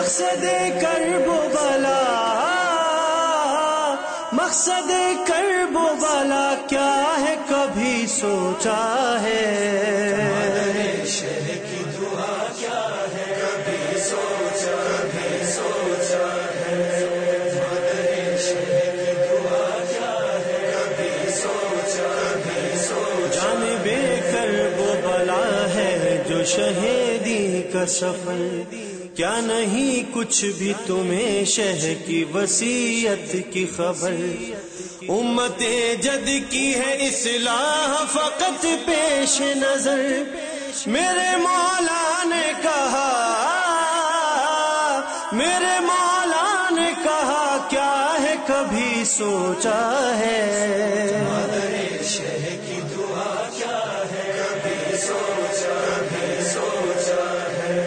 مقصد کرب و بلا، مقصد کرب و بلا کیا ہے کبھی سوچا ہے؟ شہر کی دعا کیا ہے کبھی سوچا ہے؟ شہر کی دعا کیا ہے کبھی سوچا؟ جانب کرب و بلا ہے جو شہیدی کا سفر، کیا نہیں کچھ بھی تمہیں شہ کی وصیت کی خبر؟ امت جد کی ہے اصلاح فقط پیش نظر، میرے مولا نے کہا، میرے مولا نے کہا کیا ہے کبھی سوچا ہے؟ شہر کی دعا کیا ہے کبھی سوچا ہے؟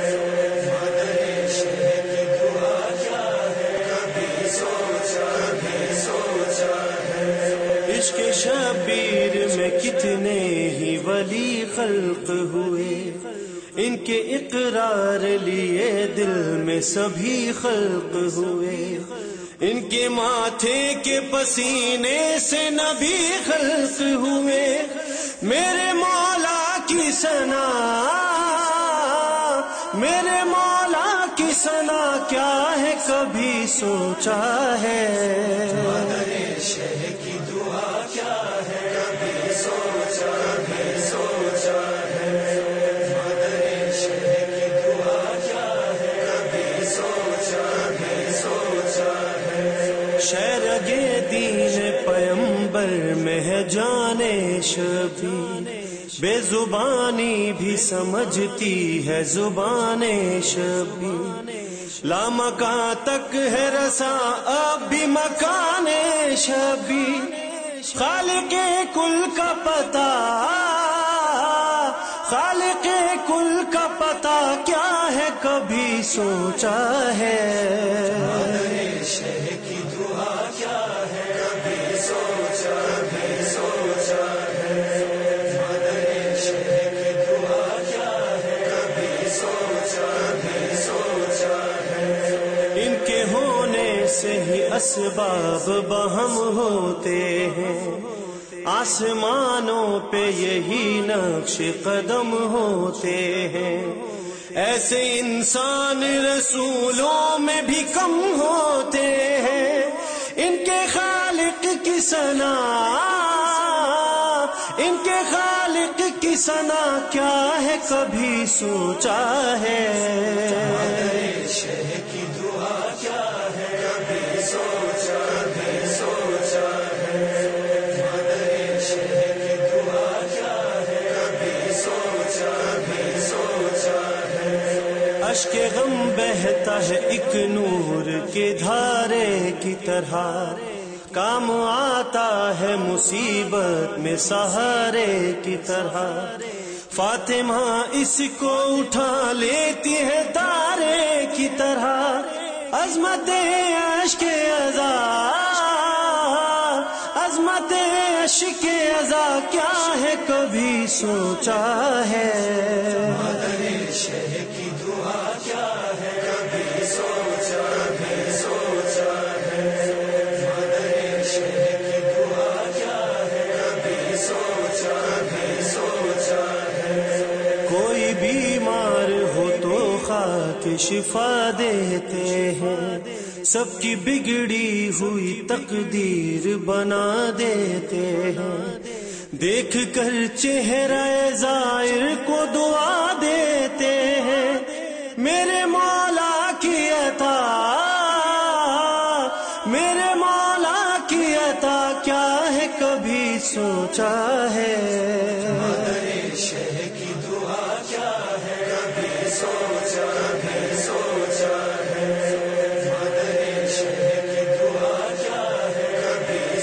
شہر کی دعا کیا ہے کبھی سوچا ہے؟ عشق شبیر میں کتنے ہی ولی خلق ہوئے، ان کے اقرار لیے دل میں سبھی خلق ہوئے، ان کے ماتھے کے پسینے سے نبی خلق ہوئے، میرے مولا کی ثنا، میرے مولا کی ثنا کیا ہے کبھی سوچا ہے؟ شہر کی دعا کیا ہے کبھی سوچا ہے؟ شہر کی دعا کیا ہے کبھی سوچا ہے؟ شیرگ دین پیمبر میں ہے جان شبیر، بے زبانی بھی سمجھتی ہے زبان شبیر، لامکاں تک ہے رسا اب بھی مکان شبیر، خالق کل کا پتہ، خالق کل کا پتہ کیا ہے کبھی سوچا ہے؟ شہر کی دعا کیا ہے کبھی سوچا ہے؟ شہر کی دعا کیا ہے کبھی سوچا ہے؟ ان کے ہونے سے ہی اسباب بہم ہوتے ہیں، آسمانوں پہ یہی نقش قدم ہوتے ہیں، ایسے انسان رسولوں میں بھی کم ہوتے ہیں، ان کے خالق کی ثنا، ان کے خالق کی ثنا کیا ہے کبھی سوچا ہے؟ شہر کی دعا کیا ہے کبھی سوچا ہے؟ شہر کی دعا کیا ہے کبھی سوچا ہے؟ اشک غم بہتا ہے ایک نور کے دھارے کی طرح، کام آتا ہے مصیبت میں سہارے کی طرح، فاطمہ اس کو اٹھا لیتی ہے تارے کی طرح، عظمت عشق عزا، عظمت عشق عزا کیا ہے کبھی سوچا ہے؟ شہر کی دعا کیا ہے کبھی سوچا ہے؟ شہر کی دعا کیا ہے کبھی سوچا ہے؟ کوئی بیمار ہو تو خاک شفا دیتے ہیں، سب کی بگڑی ہوئی تقدیر بنا دیتے ہیں، دیکھ کر چہرہ زائر کو دعا دیتے ہیں، میرے مولا کی عطا، میرے مولا کی عطا کیا ہے کبھی سوچا ہے؟ شہر کی دعا کیا ہے کبھی سوچا ہے؟ شہر کی دعا کیا ہے کبھی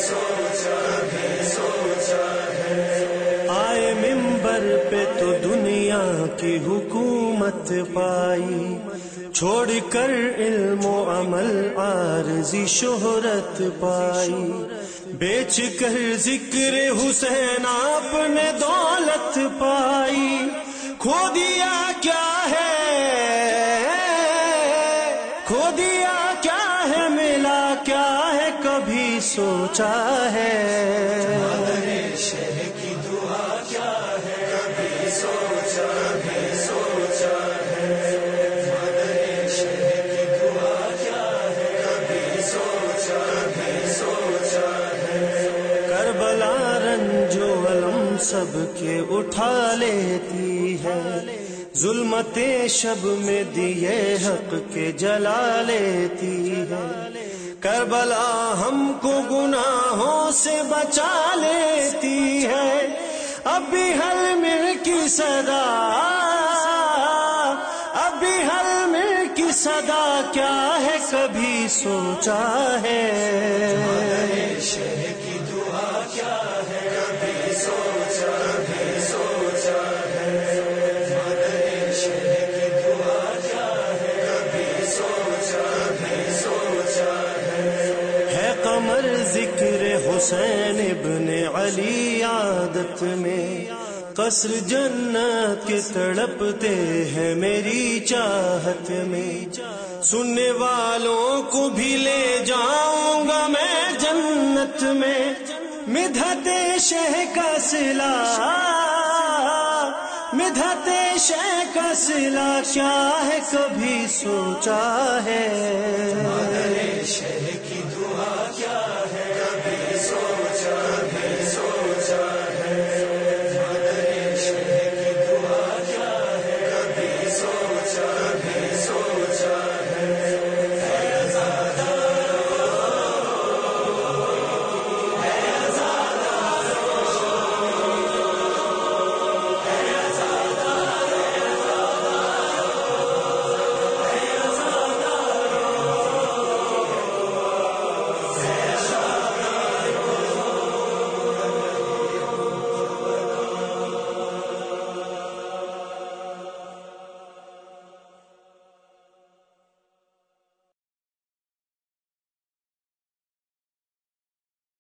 سوچا ہے؟ آئے منبر پہ تو دنیا کی حکومت پائی، چھوڑ کر علم و عمل عارضی شہرت پائی، بیچ کر ذکر حسین آپ نے دولت پائی، کھو دیا کیا ہے، دیا کیا ہے ملا کیا ہے کبھی سوچا ہے؟ مادر شہ کی دعا کیا ہے کبھی سوچا ہے سوچا ہے؟ مادر شہ کی دعا کیا ہے کبھی سوچا ہے سوچا ہے؟ کربلا رنج و علم سب کے اٹھا لیتی ہے، ظلمت شب میں دیے حق کے جلا لیتی ہے، کربلا ہم کو گناہوں سے بچا لیتی ہے، ابھی ہل مل کی صدا ابھی ہل مل کی صدا کیا ہے کبھی سوچا ہے؟ مادر شہ کی دعا کیا ہے کبھی سوچا ہے سوچا ہے؟ مادر شہ کی دعا کیا ہے کبھی سوچا ہے سوچا ہے؟ قمر ذکر حسین ابن علی عادت میں، قصر جنت کے تڑپتے ہیں میری چاہت میں، سننے والوں کو بھی لے جاؤں گا میں جنت میں، مدحت شہ کا صلہ مدحت شہ کا صلہ کیا ہے کبھی سوچا ہے؟ مادر شہ